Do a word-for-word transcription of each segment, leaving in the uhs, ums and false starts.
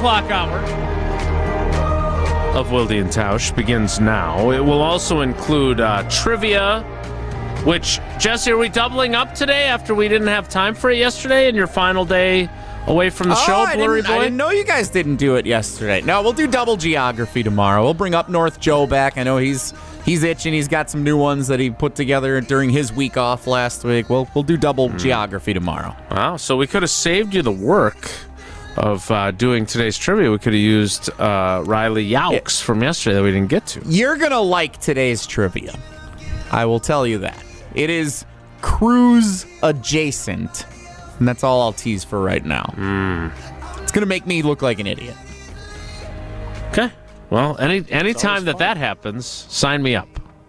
o'clock hour of Wilde and Tausch begins now. It will also include uh, trivia, which, Jesse, are we doubling up today after we didn't have time for it yesterday and your final day away from the oh, show, I Blurry didn't, Boy? I didn't know you guys didn't do it yesterday. No, we'll do double geography tomorrow. We'll bring up North Joe back. I know he's he's itching. He's got some new ones that he put together during his week off last week. We'll, we'll do double mm. geography tomorrow. Wow, so we could have saved you the work of uh, doing today's trivia. We could have used uh, Riley Yaux it, from yesterday that we didn't get to. You're going to like today's trivia. I will tell you that. It is cruise adjacent. And that's all I'll tease for right now. Mm. It's going to make me look like an idiot. Okay. Well, any anytime that fun. that happens, sign me up.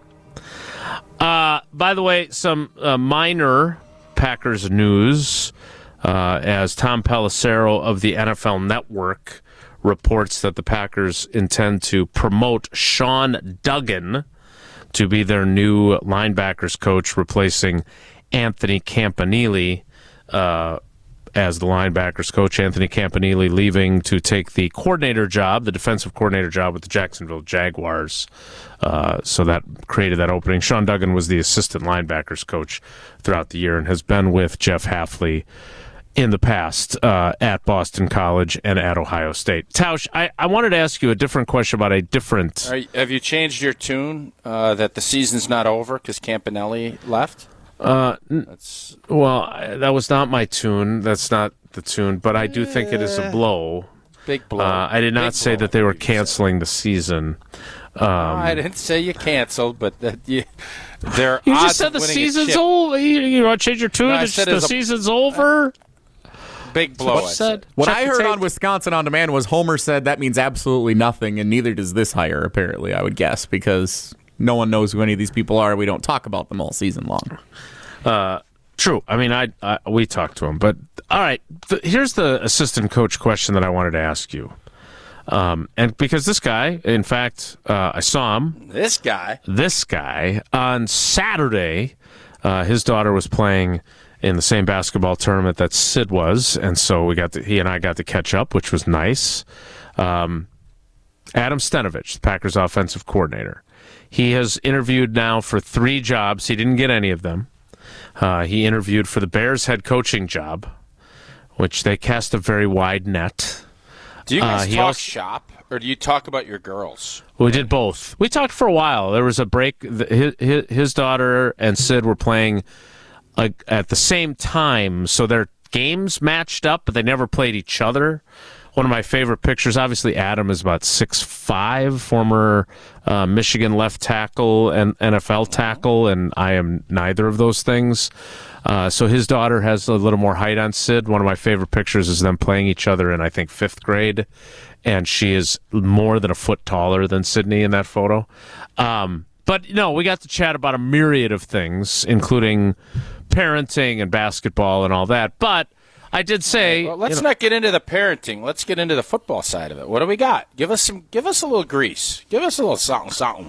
Uh, by the way, some uh, minor Packers news uh, as Tom Pelissero of the N F L Network reports that the Packers intend to promote Sean Duggan to be their new linebackers coach, replacing Anthony Campanile uh, as the linebackers coach. Anthony Campanile leaving to take the coordinator job, the defensive coordinator job with the Jacksonville Jaguars. Uh, so that created that opening. Sean Duggan was the assistant linebackers coach throughout the year and has been with Jeff Hafley in the past uh, at Boston College and at Ohio State. Tausch, I, I wanted to ask you a different question about a different... Are, have you changed your tune uh, that the season's not over because Campanelli left? Uh, That's... Well, I, that was not my tune. That's not the tune, but I do think it is a blow. Big blow. Uh, I did not Big say blow, that they were canceling the season. Um, I didn't say you canceled, but that you... There you just said the season's over. You, you want to change your tune? No, the the season's a, over? Big blow. What I said. What I heard on Wisconsin On Demand was Homer said that means absolutely nothing, and neither does this hire, apparently, I would guess, because no one knows who any of these people are. We don't talk about them all season long. Uh, true. I mean, I, I we talked to him. But, all right, the, here's the assistant coach question that I wanted to ask you. Um, and because this guy, in fact, uh, I saw him. This guy? This guy. On Saturday, uh, his daughter was playing in the same basketball tournament that Sid was, and so we got to, he and I got to catch up, which was nice. Um, Adam Stenavich, the Packers offensive coordinator. He has interviewed now for three jobs. He didn't get any of them. Uh, he interviewed for the Bears head coaching job, which they cast a very wide net. Do you guys uh, talk also, shop, or do you talk about your girls? We did both. We talked for a while. There was a break. His, his daughter and Sid were playing uh, at the same time, so their games matched up, but they never played each other. One of my favorite pictures, obviously Adam is about six five, former uh, Michigan left tackle and N F L tackle, and I am neither of those things. Uh, so his daughter has a little more height on Sid. One of my favorite pictures is them playing each other in, I think, fifth grade, and she is more than a foot taller than Sydney in that photo. Um, but, no, we got to chat about a myriad of things, including parenting and basketball and all that, but I did say, well, let's you know, not get into the parenting. Let's get into the football side of it. What do we got? Give us some. Give us a little grease. Give us a little something, something.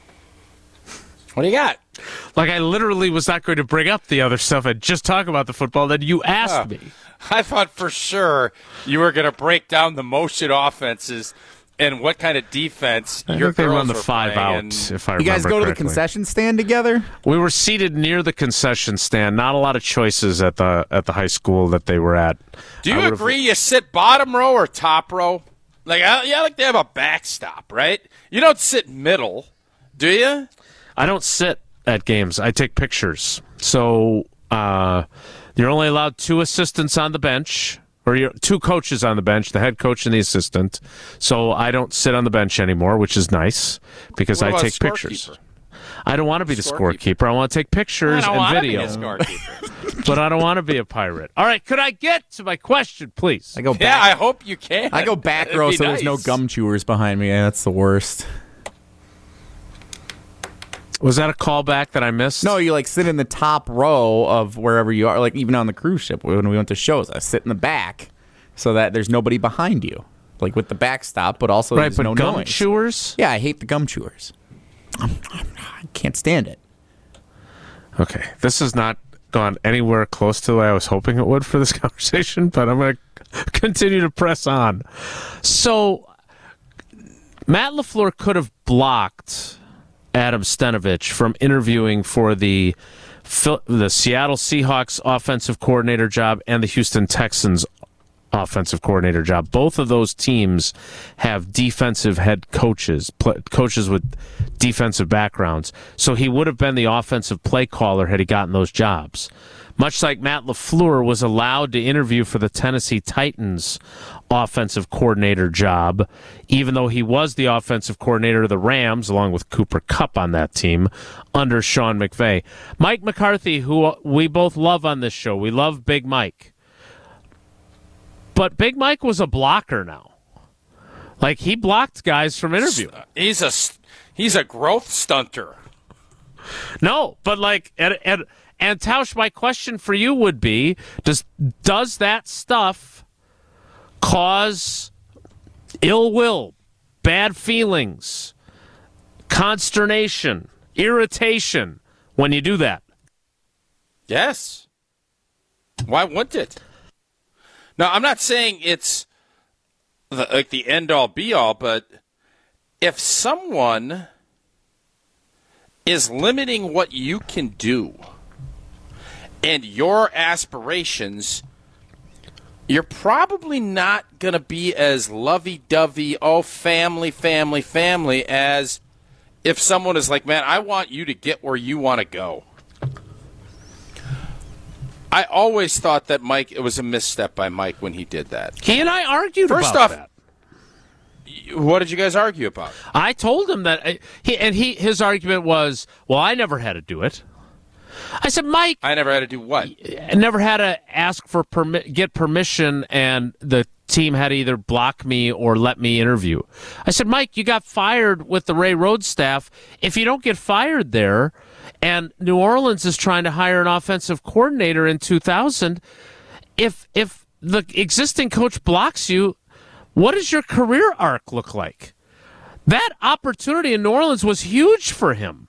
What do you got? Like, I literally was not going to bring up the other stuff and just talk about the football. Then you asked uh, me. I thought for sure you were going to break down the motion offenses and what kind of defense I your think they girls run the were five playing. out. If I you guys go correctly. to the concession stand together? We were seated near the concession stand. Not a lot of choices at the at the high school that they were at. Do you agree you sit bottom row or top row? Like, yeah, like they have a backstop, right? You don't sit middle, do you? I don't sit at games. I take pictures. So uh, you're only allowed two assistants on the bench. Or you're, two coaches on the bench, the head coach and the assistant. So I don't sit on the bench anymore, which is nice because I take pictures. I don't want to be the scorekeeper. I want to take pictures and video. But I don't want to be a pirate. All right, could I get to my question, please? I go back. Yeah, I hope you can. I go back row so nice. There's no gum chewers behind me. Yeah, that's the worst. Was that a callback that I missed? No, you like sit in the top row of wherever you are, like even on the cruise ship when we went to shows. I sit in the back so that there's nobody behind you, like with the backstop, but also right, there's but no gum noise. chewers? Yeah, I hate the gum chewers. I'm, I'm, I can't stand it. Okay, this is not gone anywhere close to the way I was hoping it would for this conversation, but I'm going to continue to press on. So Matt LaFleur could have blocked Adam Stenavich from interviewing for the the Seattle Seahawks offensive coordinator job and the Houston Texans offensive coordinator job. Both of those teams have defensive head coaches, coaches with defensive backgrounds. So he would have been the offensive play caller had he gotten those jobs. Much like Matt LaFleur was allowed to interview for the Tennessee Titans offensive coordinator job, even though he was the offensive coordinator of the Rams, along with Cooper Kupp on that team, under Sean McVay. Mike McCarthy, who we both love on this show, we love Big Mike. But Big Mike was a blocker now. Like, he blocked guys from interviewing. He's a, he's a growth stunter. No, but like, and, and, and Tausch, my question for you would be, does does that stuff cause ill will, bad feelings, consternation, irritation when you do that? Yes. Why wouldn't it? Now, I'm not saying it's the, like the end-all, be-all, but if someone is limiting what you can do and your aspirations, you're probably not going to be as lovey-dovey, oh, family, family, family, as if someone is like, man, I want you to get where you want to go. I always thought that Mike, it was a misstep by Mike when he did that. He and I argued First about off, that. What did you guys argue about? I told him that, he and he his argument was, well, I never had to do it. I said, Mike, I never had to do what? I never had to ask for permi- get permission, and the team had to either block me or let me interview. I said, Mike, you got fired with the Ray Rhodes staff. If you don't get fired there, and New Orleans is trying to hire an offensive coordinator in two thousand, if if the existing coach blocks you, what does your career arc look like? That opportunity in New Orleans was huge for him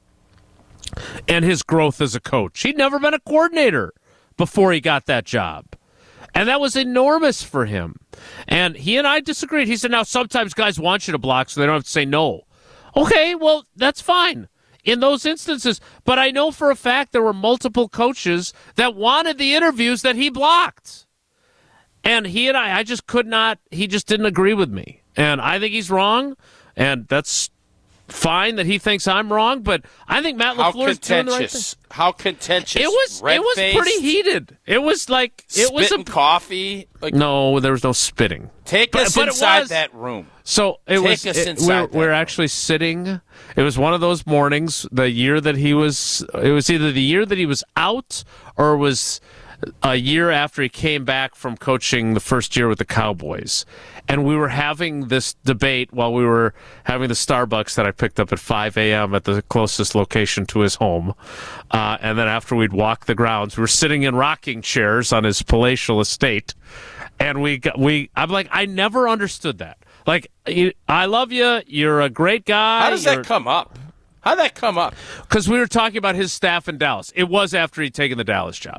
and his growth as a coach. He'd never been a coordinator before he got that job. And that was enormous for him. And he and I disagreed. He said, now, sometimes guys want you to block so they don't have to say no. Okay, well, that's fine in those instances. But I know for a fact there were multiple coaches that wanted the interviews that he blocked. And he and I, I just could not, he just didn't agree with me. And I think he's wrong, and that's fine that he thinks I'm wrong, but I think Matt LaFleur is doing the right thing. How contentious. It was, it was pretty heated. It was like, it was a coffee. Like, no, there was no spitting. Take but, us but inside was, that room. So it Take was, us it, inside we're, we're room. actually sitting. It was one of those mornings, the year that he was, it was either the year that he was out or it was a year after he came back from coaching the first year with the Cowboys. And we were having this debate while we were having the Starbucks that I picked up at five a.m. at the closest location to his home. Uh, and then after we'd walked the grounds, we were sitting in rocking chairs on his palatial estate. And we, got, we, I'm like, I never understood that. Like, I love you. You're a great guy. How does You're... that come up? How did that come up? Because we were talking about his staff in Dallas. It was after he'd taken the Dallas job.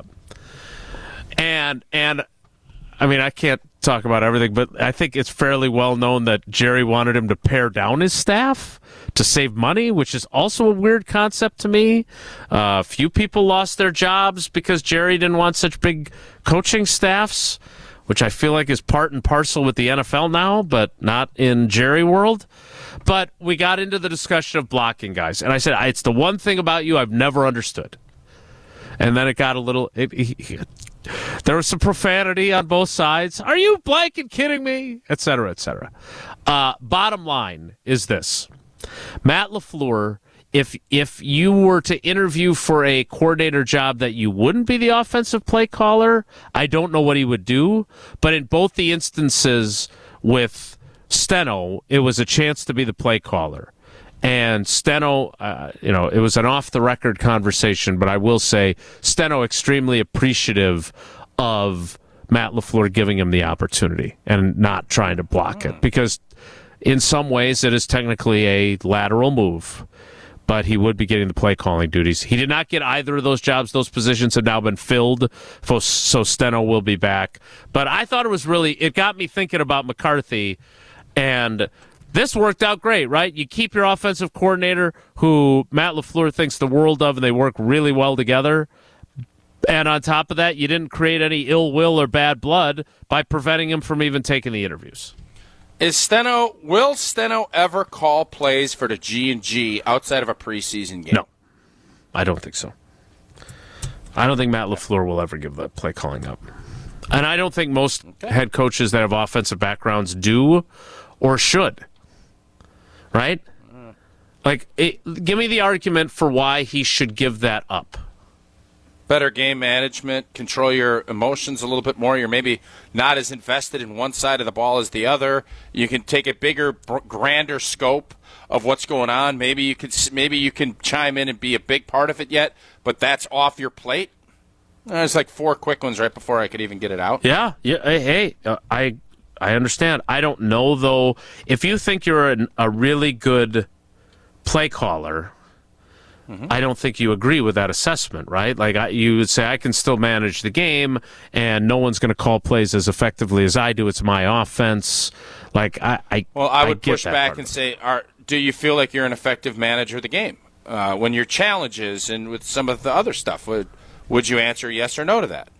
And, and, I mean, I can't talk about everything, but I think it's fairly well known that Jerry wanted him to pare down his staff to save money, which is also a weird concept to me. A uh, few people lost their jobs because Jerry didn't want such big coaching staffs, which I feel like is part and parcel with the N F L now, but not in Jerry world. But we got into the discussion of blocking guys, and I said, it's the one thing about you I've never understood. And then it got a little... It, it, there was some profanity on both sides. Are you blanking kidding me? Et cetera, et cetera. Uh, bottom line is this. Matt LaFleur, if if you were to interview for a coordinator job that you wouldn't be the offensive play caller, I don't know what he would do. But in both the instances with Steno, it was a chance to be the play caller. And Steno, uh, you know, it was an off-the-record conversation, but I will say Steno extremely appreciative of Matt LaFleur giving him the opportunity and not trying to block it. Because in some ways it is technically a lateral move. but he would be getting the play calling duties. He did not get either of those jobs. Those positions have now been filled, so Steno will be back. But I thought it was really, it got me thinking about McCarthy, and this worked out great, right? You keep your offensive coordinator, who Matt LaFleur thinks the world of, and they work really well together. And on top of that, you didn't create any ill will or bad blood by preventing him from even taking the interviews. Is Steno, will Steno ever call plays for the G and G outside of a preseason game? No, I don't think so. I don't think Matt LaFleur will ever give that play calling up. And I don't think most okay. head coaches that have offensive backgrounds do or should. Right? Mm. Like, it, give me the argument for why he should give that up. Better game management, control your emotions a little bit more. You're maybe not as invested in one side of the ball as the other. You can take a bigger, grander scope of what's going on. Maybe you could, maybe you can chime in and be a big part of it yet, but that's off your plate. There's like four quick ones right before I could even get it out. Yeah, yeah. Hey, uh, I, I understand. I don't know though. If you think you're an, a really good play caller, Mm-hmm. I don't think you agree with that assessment, right? Like I, you would say, I can still manage the game, and no one's going to call plays as effectively as I do. It's my offense. Like I, I well, I would I push back and say, are, do you feel like you're an effective manager of the game uh, when your challenges and with some of the other stuff? Would would you answer yes or no to that?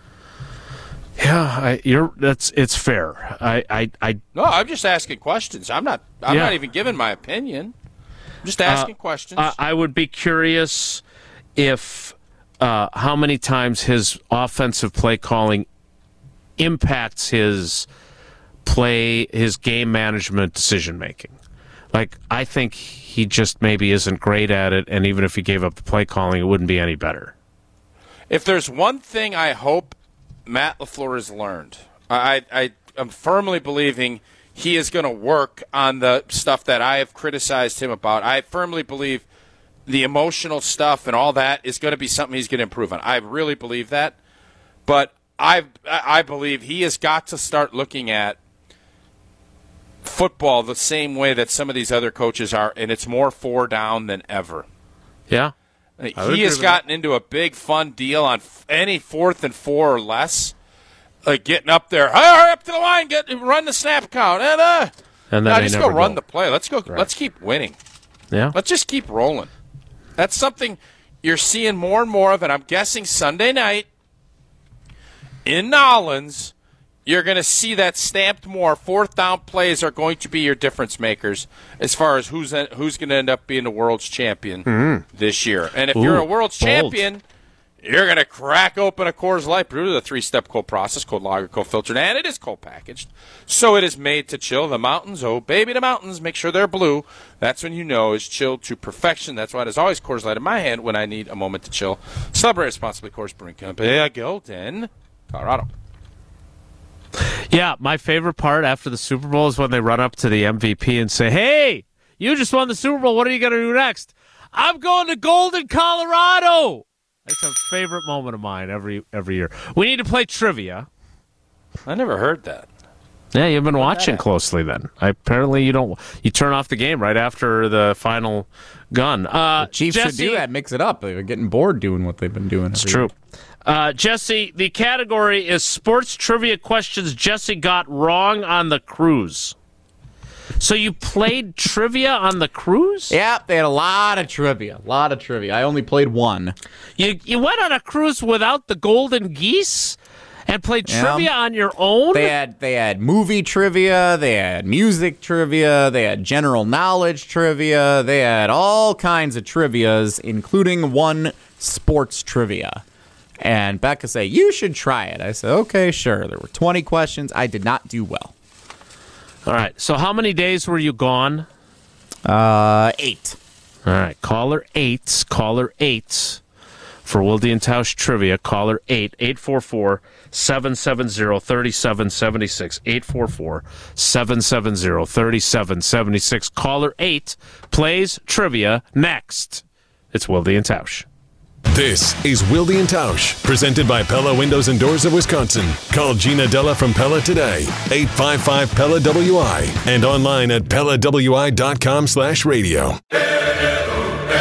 Yeah, I, you're. That's it's fair. I, I, I. No, I'm just asking questions. I'm not. I'm yeah. not even giving my opinion. Just asking uh, questions. I, I would be curious if uh, how many times his offensive play calling impacts his play, his game management decision making. Like, I think he just maybe isn't great at it, and even if he gave up the play calling, it wouldn't be any better. If there's one thing I hope Matt LaFleur has learned, I, I am firmly believing he is going to work on the stuff that I have criticized him about. I firmly believe the emotional stuff and all that is going to be something he's going to improve on. I really believe that. But I I believe he has got to start looking at football the same way that some of these other coaches are, and it's more four down than ever. Yeah. He has gotten that. into a big, fun deal on any fourth and four or less. Like getting up there, hurry up to the line, get run the snap count, and uh, and then no, just go run go. the play. Let's go. Right. Let's keep winning. Yeah, let's just keep rolling. That's something you're seeing more and more of, and I'm guessing Sunday night in Nolens, you're going to see that stamped more. Fourth down plays are going to be your difference makers as far as who's who's going to end up being the world's champion mm-hmm. this year. And if Ooh, you're a world's bold. champion, you're going to crack open a Coors Light brew to the three-step cold process, cold lager, cold filtered, and it is cold packaged. So it is made to chill the mountains. Oh, baby, the mountains. Make sure they're blue. That's when you know it's chilled to perfection. That's why there's always Coors Light in my hand when I need a moment to chill. Celebrate responsibly, Coors Brewing Company, Gildan, Colorado. Yeah, my favorite part after the Super Bowl is when they run up to the M V P and say, hey, you just won the Super Bowl. What are you going to do next? I'm going to Golden, Colorado. It's a favorite moment of mine every every year. We need to play trivia. I never heard that. Yeah, you've been watching closely then. I, apparently you don't. You turn off the game right after the final gun. Uh, the Chiefs Jesse, should do that. Mix it up. They're getting bored doing what they've been doing. It's true. Uh, Jesse, the category is sports trivia questions Jesse got wrong on the cruise. So you played trivia on the cruise? Yeah, they had a lot of trivia. A lot of trivia. I only played one. You you went on a cruise without the golden geese and played yeah. trivia on your own? They had they had movie trivia, they had music trivia, they had general knowledge trivia, they had all kinds of trivias, including one sports trivia. And Becca said, you should try it. I said, okay, sure. There were twenty questions. I did not do well. All right. So how many days were you gone? Uh, eight. All right. Caller eight. Caller eight for Wilde and Tausch Trivia. Caller eight. eight four four, seven seven zero, three seven seven six. eight four four, seven seven zero, three seven seven six. Caller eight plays trivia next. It's Wilde and Tausch. This is Wilde and Tausch, presented by Pella Windows and Doors of Wisconsin. Call Gina Della from Pella today, eight five five P E L A W I, and online at Pella W I dot com slash radio.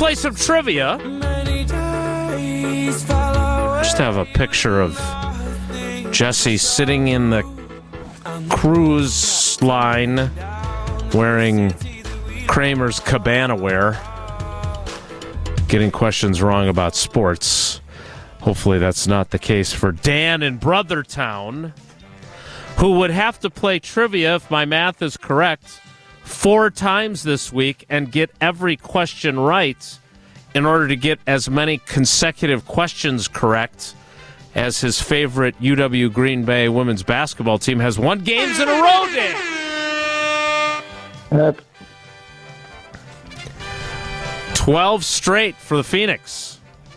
play some trivia. Just have a picture of Jesse sitting in the cruise line wearing Kramer's Cabana wear, getting questions wrong about sports. Hopefully that's not the case for Dan in Brothertown, who would have to play trivia, if my math is correct, four times this week and get every question right in order to get as many consecutive questions correct as his favorite U W Green Bay women's basketball team has won games in a row, Dan. Uh, twelve straight for the Phoenix.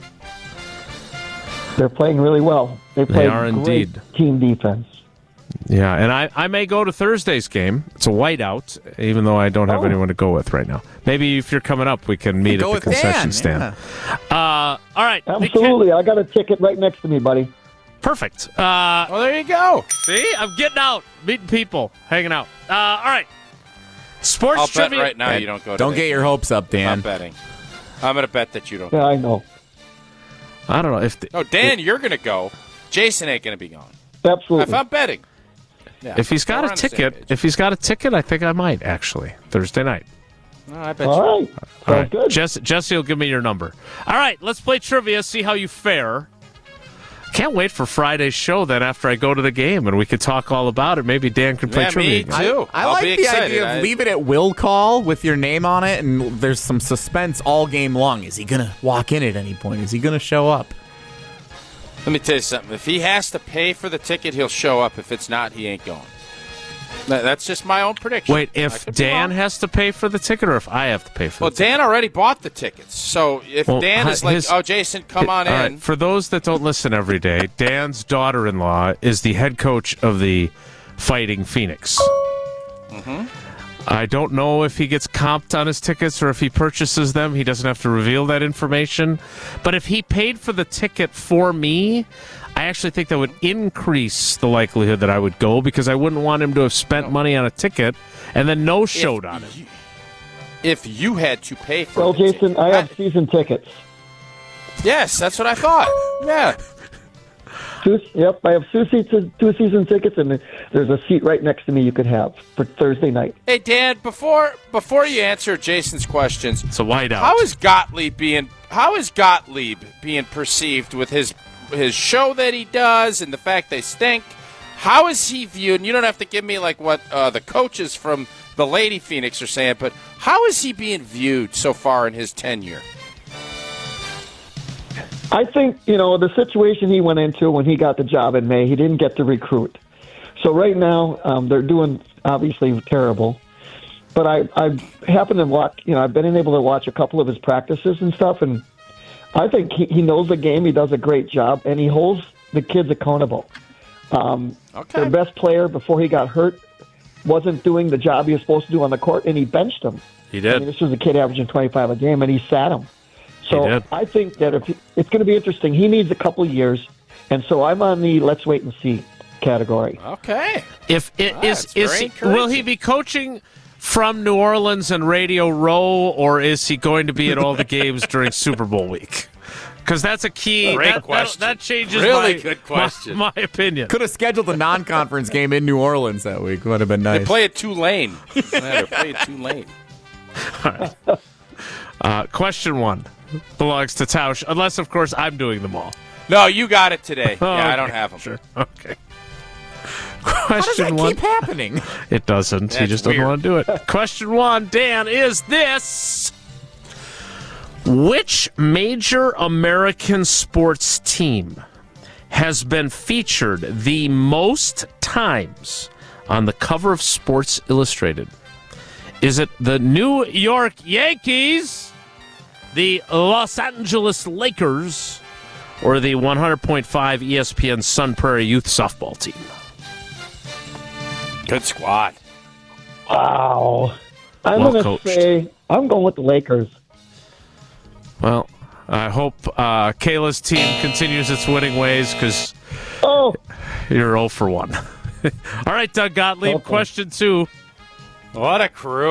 they're playing really well. They play They are great indeed. team defense. Yeah, and I, I may go to Thursday's game. It's a whiteout, even though I don't have Oh. anyone to go with right now. Maybe if you're coming up, we can meet Go at the with concession Dan, stand. Uh, all right. Absolutely. I got a ticket right next to me, buddy. Perfect. Uh, Well, there you go. see, I'm getting out, meeting people, hanging out. Uh, all right. Sports I'll bet trivia. right now you don't go to Don't that get your game. hopes up, I'm Dan. betting. I'm going to bet that you don't. Yeah, I know. I don't know if the, No, Dan, you're going to go. Jason ain't going to be going. Absolutely. If I'm betting. Yeah. if he's got We're a on the same ticket. page. If he's got a ticket, I think I might actually Thursday night. No, I bet you. All right. Sounds All right, good. Jesse, Jesse will give me your number. All right, let's play trivia. See how you fare. Can't wait for Friday's show. Then after I go to the game and we could talk all about it. Maybe Dan can play Yeah, trivia. me again. too. I I'll like be the excited. idea of I- leave it at will call with your name on it, and there's some suspense all game long. Is he going to walk in at any point? Is he going to show up? Let me tell you something. If he has to pay for the ticket, he'll show up. If it's not, he ain't going. That- That's just my own prediction. Wait, I if could be Dan wrong. has to pay for the ticket, or if I have to pay for Well, the ticket? Dan already bought the tickets. So if Well, Dan hi- is like, his- oh, Jason, come on All in. right, for those that don't listen every day, Dan's daughter-in-law is the head coach of the Fighting Phoenix. Mm-hmm. I don't know if he gets comped on his tickets or if he purchases them. He doesn't have to reveal that information. But if he paid for the ticket for me, I actually think that would increase the likelihood that I would go, because I wouldn't want him to have spent money on a ticket and then no showed on it. you, If you had to pay for Well, the Jason, ticket, I have season tickets. Yes, that's what I thought. Yeah. Two, yep, I have two season, two season tickets, and there's a seat right next to me you could have for Thursday night. Hey, Dan, before before you answer Jason's questions, It's a whiteout. how is Gottlieb being how is Gottlieb being perceived with his his show that he does and the fact they stink? How is he viewed? And you don't have to give me like what uh, the coaches from the Lady Phoenix are saying, but how is he being viewed so far in his tenure? I think, you know, the situation he went into when he got the job in May, he didn't get to recruit. So right now, um, they're doing obviously terrible. But I, I happen to watch, you know, I've been able to watch a couple of his practices and stuff, and I think he, he knows the game. He does a great job, and he holds the kids accountable. Um, Okay. Their best player before he got hurt wasn't doing the job he was supposed to do on the court, and he benched him. He I did. mean, this was a kid averaging twenty-five a game, and he sat him. He So did. I think that if he, it's going to be interesting. He needs a couple years, and so I'm on the let's wait and see category. Okay. If it Ah, is it's is very he, encouraging. will he be coaching from New Orleans and Radio Row, or is he going to be at all the games during Super Bowl week? Because that's a key. Great that, that- question. That, changes Really my, good my- question. My, opinion. Could have scheduled a non-conference game in New Orleans that week. Would have been They nice. play at Tulane. Yeah, they play at Tulane. Uh, question one belongs to Tausch, unless of course I'm doing them all. No, you got it today. Oh, yeah, I okay. don't have them. Sure. Okay. How does Question that one. keep happening? It doesn't. he That's just doesn't weird. want to do it. Question one, Dan, is this: which major American sports team has been featured the most times on the cover of Sports Illustrated? Is it the New York Yankees, the Los Angeles Lakers, or the one hundred point five E S P N Sun Prairie Youth Softball Team? Good squad. Wow. I'm Well going coached. to say I'm going with the Lakers. Well, I hope uh, Kayla's team continues its winning ways, because Oh, you're zero for one. All right, Doug Gottlieb, Okay. question two. What a crew.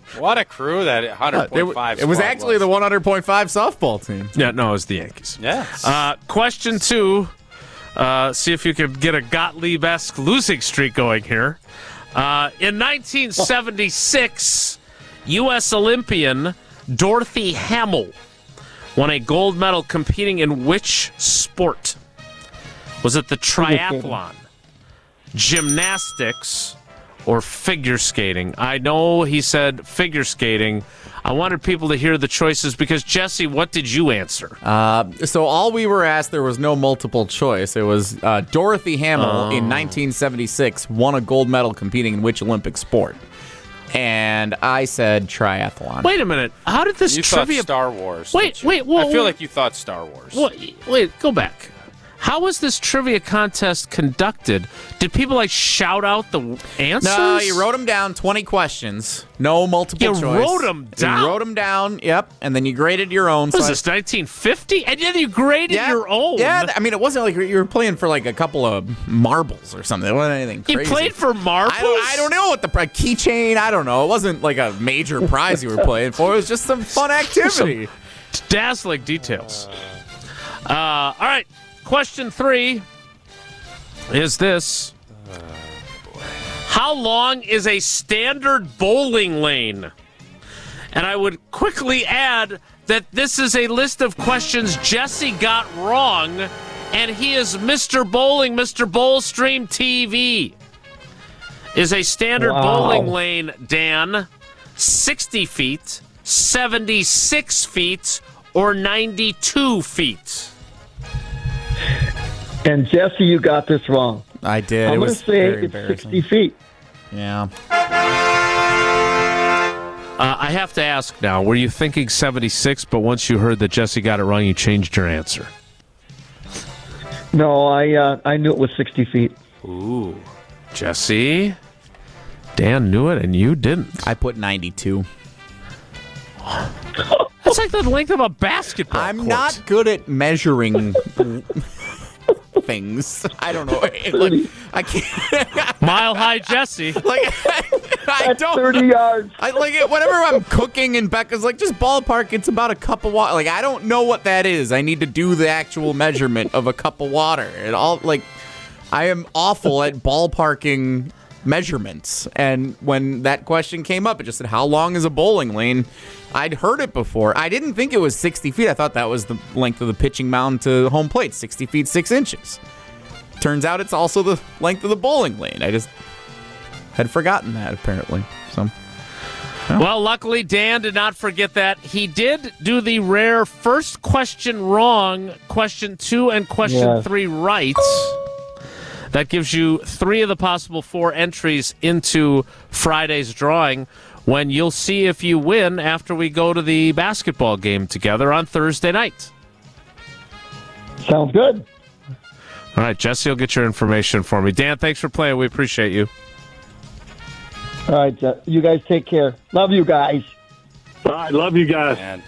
What a crew that one hundred point five It was actually the one hundred point five softball team. Yeah, no, it was the Yankees. Yes. Uh, question two. Uh, see if you could get a Gottlieb-esque losing streak going here. Uh, in nineteen seventy-six, U S Olympian Dorothy Hamill won a gold medal competing in which sport? Was it the triathlon, gymnastics, or figure skating? I know he said figure skating. I wanted people to hear the choices because, Jesse, what did you answer? Uh, so all we were asked, there was no multiple choice. It was uh, Dorothy Hamill Oh. in nineteen seventy-six won a gold medal competing in which Olympic sport? And I said triathlon. Wait a minute. How did this you trivia... thought Star Wars. Wait, didn't you? wait, whoa, I feel whoa. like you thought Star Wars. Wait, wait, go back. How was this trivia contest conducted? Did people like shout out the answers? No, you wrote them down, twenty questions. No multiple You choice. wrote 'em down? You wrote them down, yep. And then you graded your own. What was so I- this, nineteen fifty? And then you graded yeah, your own. Yeah, I mean, it wasn't like you were playing for like a couple of marbles or something. It wasn't anything You crazy. played for marbles? I don't, I don't know what the pri- keychain. I don't know. It wasn't like a major prize you were playing for. It was just some fun activity. Some dazzling details. Uh, all right. Question three is this. How long is a standard bowling lane? And I would quickly add that this is a list of questions Jesse got wrong, and he is Mister Bowling, Mister Bowlstream T V. Is a standard Wow. bowling lane, Dan, sixty feet, seventy-six feet, or ninety-two feet? And Jesse, you got this wrong. I did. I'm it going to was say very it's embarrassing. sixty feet. Yeah. Uh, I have to ask now, were you thinking seventy-six, but once you heard that Jesse got it wrong, you changed your answer? No, I uh, I knew it was sixty feet. Ooh. Jesse? Dan knew it, and you didn't. I put ninety-two. That's like the length of a basketball I'm court. not good at measuring things. I don't know. Like, I can't. Mile High Jesse. Like, I That's don't. thirty yards. I like it. Whenever I'm cooking and Becca's like, just ballpark, it's about a cup of water. Like, I don't know what that is. I need to do the actual measurement of a cup of water. And all, like, I am awful at ballparking measurements. And when that question came up, it just said, how long is a bowling lane? I'd heard it before. I didn't think it was sixty feet. I thought that was the length of the pitching mound to home plate, sixty feet, six inches. Turns out it's also the length of the bowling lane. I just had forgotten that, apparently. So, Well, luckily, Dan did not forget that. He did do the rare first question wrong, question two and question Yes. three right. That gives you three of the possible four entries into Friday's drawing, when you'll see if you win after we go to the basketball game together on Thursday night. Sounds good. All right, Jesse will get your information for me. Dan, thanks for playing. We appreciate you. All right, Je- you guys take care. Love you guys. I love you guys. Dan,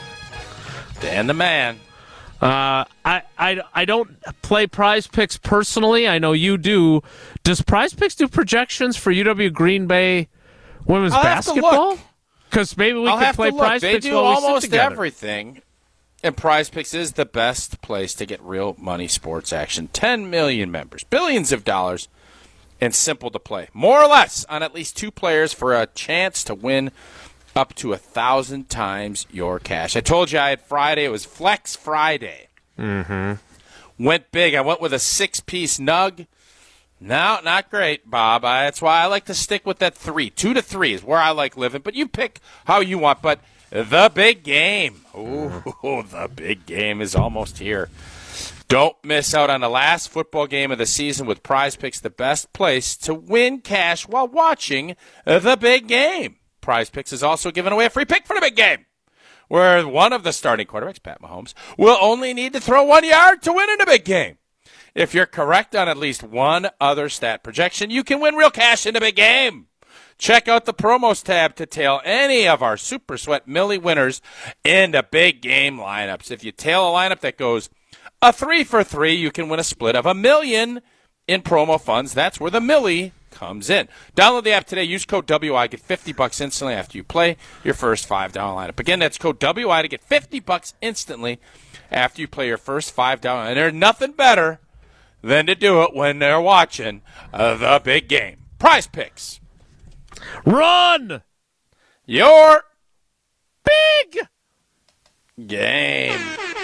Dan the man. Uh, I, I, I don't play Prize Picks personally. I know you do. Does Prize Picks do projections for U W Green Bay women's I'll have to basketball? look. Because maybe we I'll could have play to look. Prize They Picks do while we sit almost together. everything. And Prize Picks is the best place to get real money sports action. ten million members, billions of dollars, and simple to play. More or less on at least two players for a chance to win up to a thousand times your cash. I told you I had Friday. It was Flex Friday. Mm-hmm. Went big. I went with a six-piece nug. No, not great, Bob. I, that's why I like to stick with that three. Two to three is where I like living. But you pick how you want. But the big game. Ooh, the big game is almost here. Don't miss out on the last football game of the season with Prize Picks, the best place to win cash while watching the big game. Prize Picks is also giving away a free pick for the big game, where one of the starting quarterbacks, Pat Mahomes, will only need to throw one yard to win in the big game. If you're correct on at least one other stat projection, you can win real cash in the big game. Check out the promos tab to tail any of our Super Sweat Millie winners into big game lineups. If you tail a lineup that goes a three for three, you can win a split of a million in promo funds. That's where the Millie comes in. Download the app today. Use code W I. Get fifty bucks instantly after you play your first five dollar lineup. Again, that's code W I to get fifty bucks instantly after you play your first five dollar. And there's nothing better than to do it when they're watching uh, the big game. Prize Picks. Run! Your big game.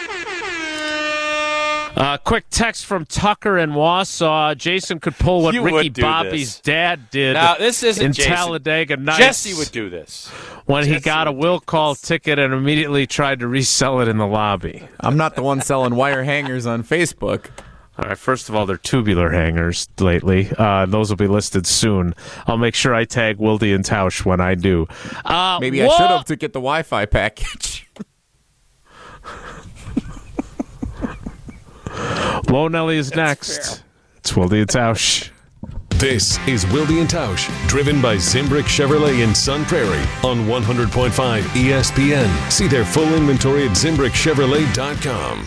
Uh, quick text from Tucker in Wausau. Jason could pull what You Ricky would do Bobby's this. dad did Now, this isn't in Jason. Talladega Nights. Jesse would do this. When he Jesse got a would will do call this. ticket and immediately tried to resell it in the lobby. I'm not the one selling wire hangers on Facebook. All right, first of all, they're tubular hangers lately. Uh, those will be listed soon. I'll make sure I tag Wilde and Tausch when I do. Uh, Maybe I whoa! should have to get the Wi-Fi package. Whoa, Nelly is next. fair. It's Wilde and Tausch. This is Wilde and Tausch, driven by Zimbrick Chevrolet in Sun Prairie on one hundred point five E S P N. See their full inventory at zimbrick chevrolet dot com.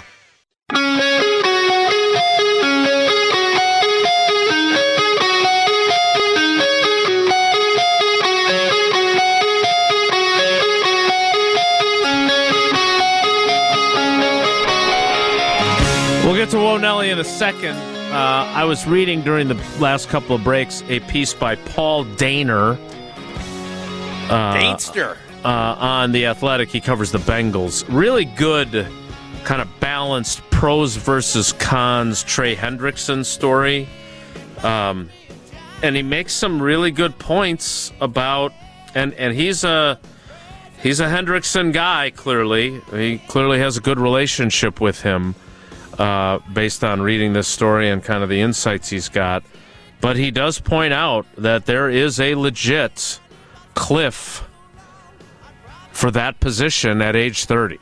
We'll get to Whoa Nelly in a second. Uh, I was reading during the last couple of breaks a piece by Paul Daner uh, Dainster. uh, on The Athletic. He covers the Bengals. Really good, kind of balanced pros versus cons Trey Hendrickson story. Um, and he makes some really good points about, and, and he's a he's a Hendrickson guy, clearly. He clearly has a good relationship with him. Uh, based on reading this story and kind of the insights he's got. But he does point out that there is a legit cliff for that position at age thirty.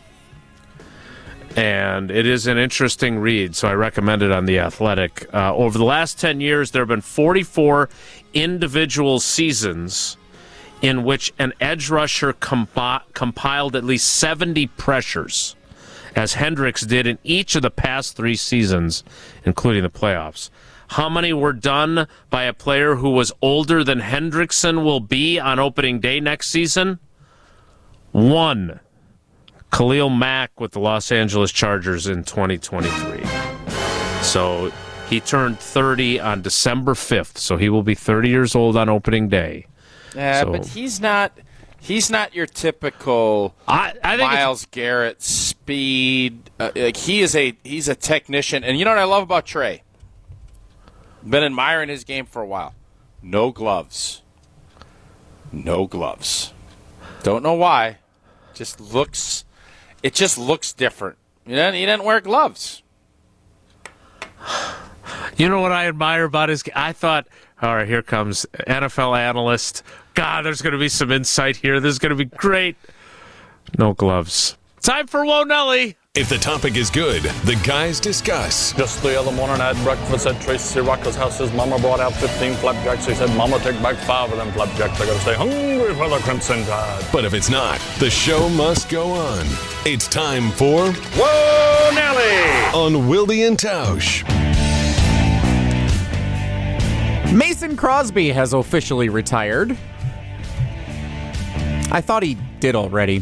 And it is an interesting read, so I recommend it on The Athletic. Uh, over the last ten years, there have been forty-four individual seasons in which an edge rusher compi- compiled at least seventy pressures, as Hendricks did in each of the past three seasons, including the playoffs. How many were done by a player who was older than Hendrickson will be on opening day next season? One. Khalil Mack with the Los Angeles Chargers in twenty twenty-three. So he turned thirty on December fifth, so he will be thirty years old on opening day. Yeah, So- but he's not he's not your typical I, I think it's- Myles Garrett speed. Uh, like he is a he's a technician, and you know what I love about Trey? Been admiring his game for a while. No gloves. No gloves. Don't know why. Just looks. It just looks different. You know, he didn't wear gloves. You know what I admire about his game? I thought, all right, here comes N F L analyst. God, there's going to be some insight here. This is going to be great. No gloves. Time for Whoa Nelly. If the topic is good, the guys discuss. Just the other morning I had breakfast at Tracy Rocker's house. His mama brought out fifteen flapjacks. He said, Mama, take back five of them flapjacks. I gotta stay hungry for the Crimson Tide. But if it's not, the show must go on. It's time for Whoa, Nelly! On Wilde and Tausch. Mason Crosby has officially retired. I thought he did already.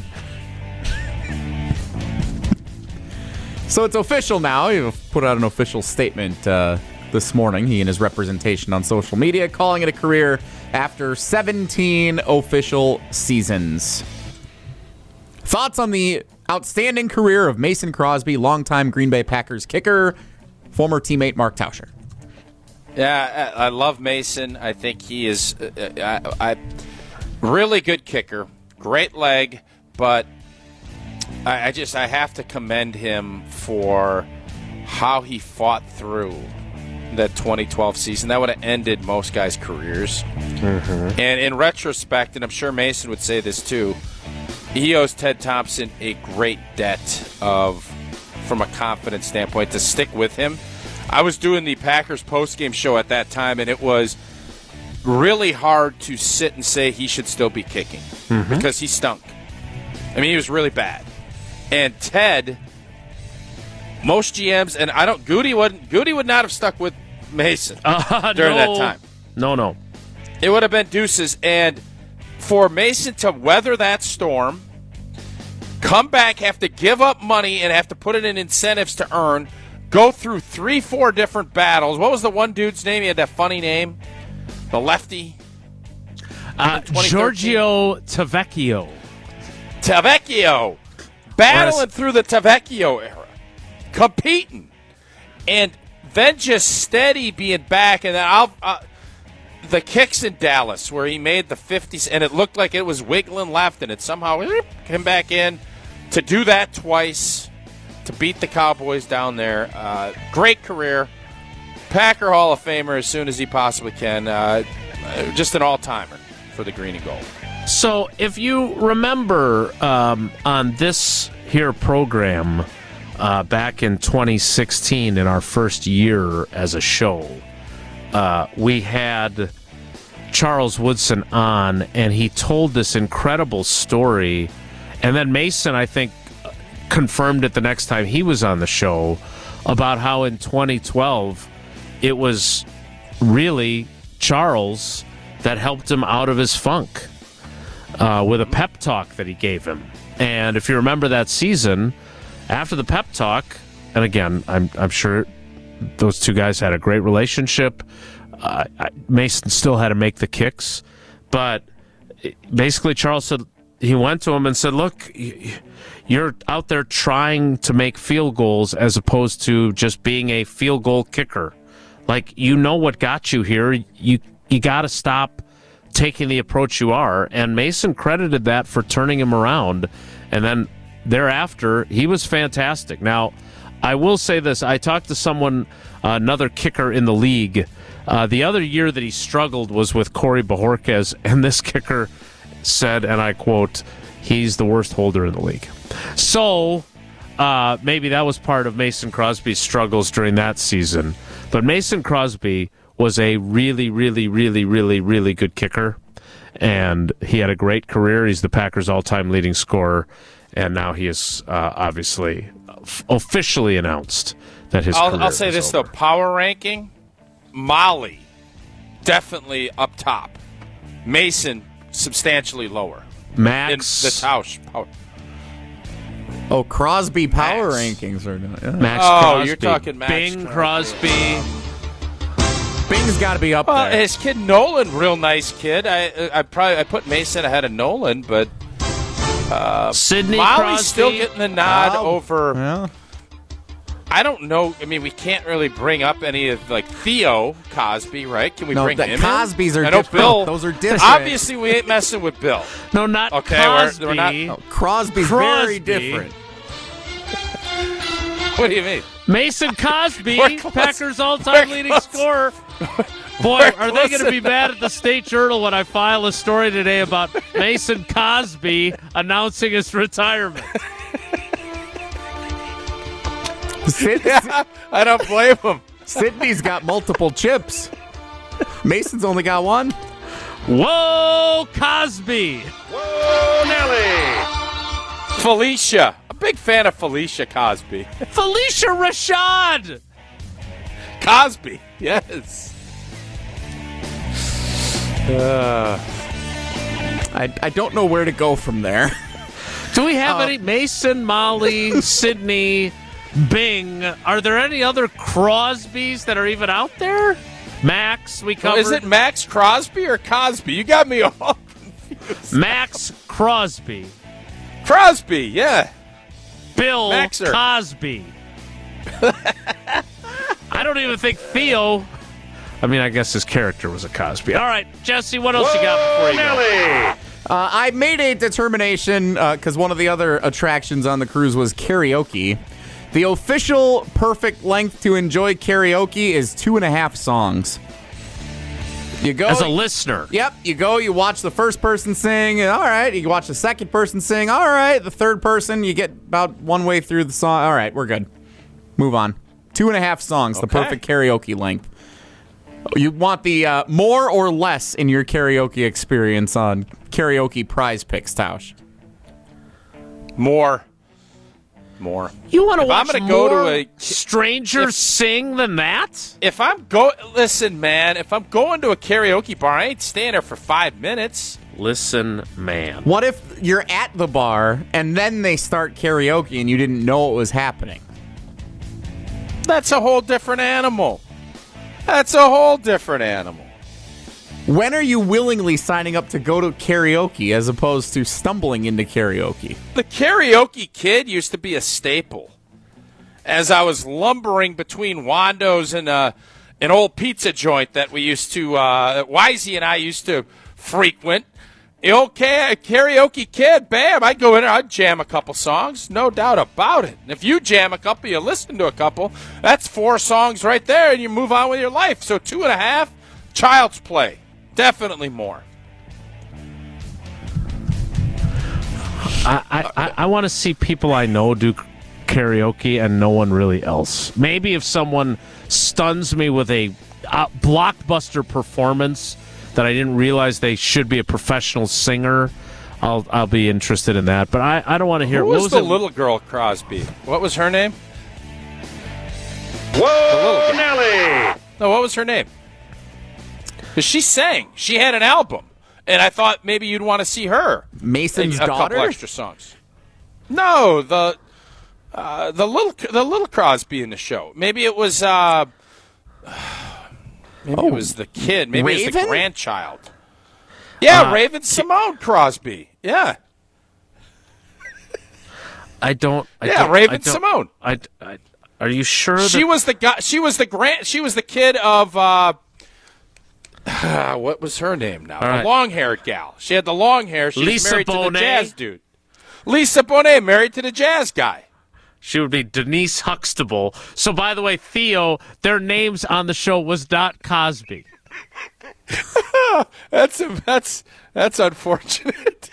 So it's official now. He put out an official statement uh, this morning, he and his representation on social media, calling it a career after seventeen official seasons. Thoughts on the outstanding career of Mason Crosby, longtime Green Bay Packers kicker, former teammate Mark Tauscher? Yeah, I I love Mason. I think he is uh, I, I really good kicker, great leg, but I, I just I have to commend him for how he fought through that twenty twelve season. That would have ended most guys' careers. Mm-hmm. And in retrospect, and I'm sure Mason would say this too, he owes Ted Thompson a great debt of, from a confidence standpoint, to stick with him. I was doing the Packers postgame show at that time, and it was really hard to sit and say he should still be kicking mm-hmm. because he stunk. I mean, he was really bad. And Ted, most G Ms, and I don't, Goody wouldn't, Goody would not have stuck with Mason uh, during no. that time. No, no. It would have been deuces. And for Mason to weather that storm, come back, have to give up money, and have to put it in incentives to earn, go through three, four different battles. What was the one dude's name? He had that funny name. The lefty. Uh, Giorgio Tavecchio. Tavecchio. Battling through the Tavecchio era. Competing. And then just steady being back. And then I'll, uh, the kicks in Dallas where he made the fifties, and it looked like it was wiggling left, and it somehow whoop, came back in to do that twice, to beat the Cowboys down there. Uh, great career. Packer Hall of Famer as soon as he possibly can. Uh, just an all-timer for the green and gold. So if you remember um, on this here program uh, back in twenty sixteen, in our first year as a show, uh, we had Charles Woodson on, and he told this incredible story. And then Mason, I think, confirmed it the next time he was on the show about how in twenty twelve it was really Charles that helped him out of his funk uh, with a pep talk that he gave him. And if you remember that season, after the pep talk, and again, I'm I'm sure those two guys had a great relationship. Uh, Mason still had to make the kicks, but basically Charles said, he went to him and said, look, you're out there trying to make field goals as opposed to just being a field goal kicker. Like, you know what got you here. You you got to stop taking the approach you are. And Mason credited that for turning him around. And then thereafter, he was fantastic. Now, I will say this. I talked to someone, uh, another kicker in the league. Uh, the other year that he struggled was with Corey Bajorquez, and this kicker said, and I quote, he's the worst holder in the league. So uh, maybe that was part of Mason Crosby's struggles during that season. But Mason Crosby was a really, really, really, really, really good kicker, and he had a great career. He's the Packers' all-time leading scorer, and now he is uh, obviously f- officially announced that his I'll, career I'll say is this, over. though. Power ranking, Molly definitely up top. Mason substantially lower. Max. In the Tausch power. Oh, Crosby power Max. rankings are yeah. Max Oh, Crosby. you're talking Max Bing Crosby. Crosby. Bing's got to be up Well, there. his kid Nolan, real nice kid. I I probably I put Mason ahead of Nolan, but Sidney Molly's Crosby. still getting the nod Oh, over. yeah. I don't know. I mean, we can't really bring up any of like Theo Cosby, right? Can we No, bring the him Cosbys in? are I know different. Bill. Those are different. Obviously, we ain't messing with Bill. No, not Okay, we're- Cosby. we're not- Oh, Crosby's Crosby. very different. What do you mean? Mason Cosby, We're close. Packers all-time We're leading close. scorer. Boy, We're are they close going to be enough. mad at the State Journal when I file a story today about Mason Cosby announcing his retirement? Sid- I don't blame him. Sydney's got multiple chips. Mason's only got one. Whoa, Cosby! Whoa, Nelly! Felicia. A big fan of Felicia Cosby. Felicia Rashad! Cosby. Yes. Uh, I, I don't know where to go from there. Do we have Uh, any? Mason, Molly, Sydney, Bing. Are there any other Crosbys that are even out there? Max, we covered. is it Max Crosby or Cosby? You got me all confused. Max Crosby. Crosby, yeah. Bill Maxer. Cosby. I don't even think Theo. I mean, I guess his character was a Cosby. All right, Jesse, what else you got before you go? Nelly! Uh, I made a determination because one of the other attractions on the cruise was karaoke. The official perfect length to enjoy karaoke is two and a half songs. You go As a listener. Yep, you go, you watch the first person sing, all right. You watch the second person sing, all right. The third person, you get about one way through the song. All right, we're good. Move on. Two and a half songs, the Okay. perfect karaoke length. You want the uh, more or less in your karaoke experience on Karaoke Prize Picks, Tausch? More. more. You want to If watch I'm gonna more go to a- strangers if- sing than that? If I'm go, listen, man. If I'm going to a karaoke bar, I ain't staying there for five minutes. Listen, man. What if you're at the bar and then they start karaoke and you didn't know it was happening? That's a whole different animal. That's a whole different animal. When are you willingly signing up to go to karaoke as opposed to stumbling into karaoke? The karaoke kid used to be a staple. As I was lumbering between Wando's and uh, an old pizza joint that we used to, uh, that Wisey and I used to frequent. The old ka- karaoke kid, bam, I'd go in there, I'd jam a couple songs, no doubt about it. And if you jam a couple, you listen to a couple, that's four songs right there, and you move on with your life. So two and a half, child's play. Definitely more. I, I, I want to see people I know do karaoke and no one really else. Maybe if someone stuns me with a uh, blockbuster performance that I didn't realize they should be a professional singer, I'll I'll be interested in that. But I, I don't want to hear. Who what was, was the it? little girl Crosby? What was her name? Whoa, Nelly! No, what was her name? Because she sang. She had an album. And I thought maybe you'd want to see her. Mason's a daughter? couple extra songs. No, the uh, the little the little Crosby in the show. Maybe it was uh, maybe Oh. it was the kid. Maybe it was the Raven? grandchild. Yeah, Uh, Raven Simone Crosby. Yeah, I don't. I yeah, don't, Raven I don't- Simone. I, I, are you sure? She that, was the guy. She was the grand. She was the kid of. Uh, what was her name now? All right. The long-haired gal. She had the long hair. She Lisa was married to Bonet? the jazz dude. Lisa Bonet, married to the jazz guy. She would be Denise Huxtable. So, by the way, Theo, their names on the show was not Cosby. That's that's that's unfortunate.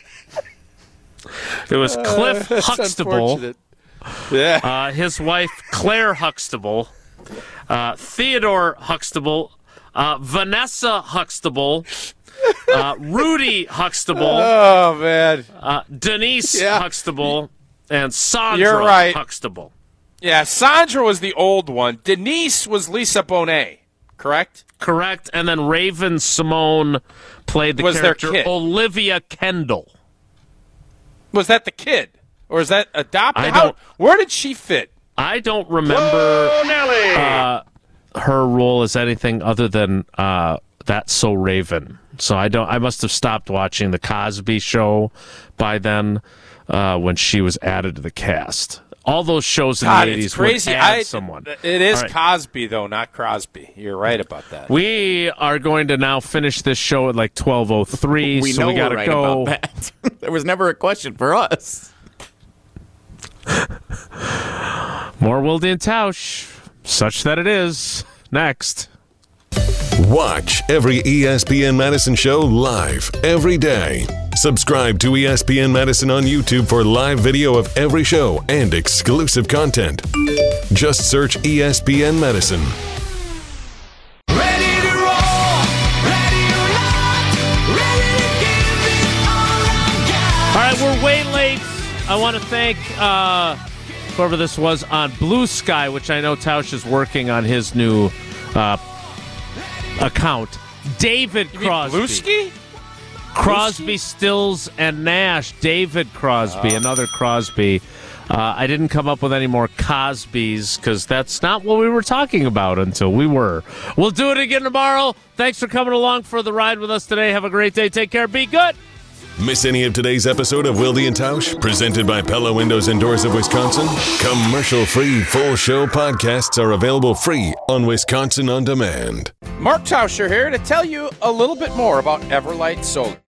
It was Cliff That's Huxtable, unfortunate. Yeah. uh, his wife Claire Huxtable, uh, Theodore Huxtable, uh, Vanessa Huxtable, uh, Rudy Huxtable, Oh man. uh, Denise Yeah. Huxtable, and Sandra You're right. Huxtable. Yeah, Sandra was the old one. Denise was Lisa Bonet, correct? Correct. And then Raven Simone played the Was their character kid. Olivia Kendall. Was that the kid? Or is that adopted? I How- don't- where did she fit? I don't remember Whoa, Nelly! uh, her role as anything other than uh, That's So Raven. So I don't. I must have stopped watching the Cosby Show by then uh, when she was added to the cast. All those shows in God, the it's eighties crazy. would add I, someone. It is All right. Cosby, though, not Crosby. You're right about that. We are going to now finish this show at like twelve oh three, We so know we got to we're right go. about that. There was never a question for us. More Wilde and Tausch, such that it is. Next. Watch every E S P N Madison show live every day. Subscribe to E S P N Madison on YouTube for live video of every show and exclusive content. Just search E S P N Madison. Ready to roll, ready or not, ready to give it all I got. All right, we're way late. I want to thank uh, whoever this was on Blue Sky, which I know Tausch is working on his new uh, account. David You mean Crosby. Bluesky? Crosby, Stills, and Nash. David Crosby, another Crosby. Uh, I didn't come up with any more Cosbys because that's not what we were talking about until we were. We'll do it again tomorrow. Thanks for coming along for the ride with us today. Have a great day. Take care. Be good. Miss any of today's episode of Wilde and Tausch, presented by Pella Windows and Doors of Wisconsin? Commercial-free full show podcasts are available free on Wisconsin On Demand. Mark Tauscher here to tell you a little bit more about Everlight Solar.